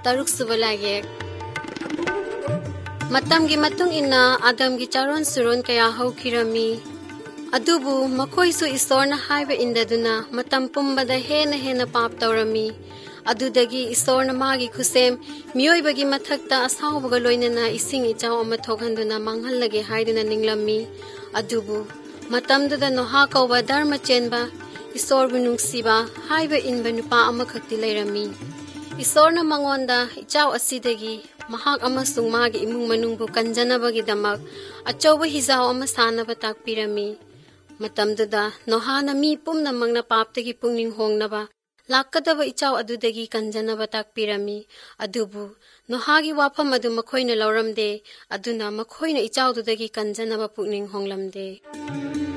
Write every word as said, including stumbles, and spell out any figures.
तरुक सुबलागे मतम की मतुंग इन्ना आदम की चारोन सुरोन कया हौखिरमी अदुबु मखोइसु ईश्वरना हाइबे इंददुना मतम पुंबदा हेना हेना पाप तौरमी अदुदगी ईश्वरना मागी खुसेम मियोइबगी मथक्ता असाउबगा लोइनना इसिंग इचाव अमा थोकहंदुना मांगहल्लगे हाइदुना निंगलम्मी अदुबु मतमदुदा नोहा कौबा धर्म चेनबा ईश्वरबु नुंगसिबा हाइबे इनबा नुपा अमाखक्ति लैरमी ईश्वरना मंगोंदा इचाव असिदगी महाक अमसुंग मागी इमुंग मनुंगबु कंजनबगिदमक अचौबा हिजाव अमा सानबा ताकपिरमी मतमदुदा नोहाना मी पुमनमंगना पापतगी पुंगनिंग होंगनबा लाक्कदबा इचाव अदुदगी कंजनबा ताकपिरमी अदुबु नोहागी वाफम अदु मखोइना लौरमदे अदुना मखोइना इचावदुदगी कंजनबा पुंगनिंग होंगलमदे।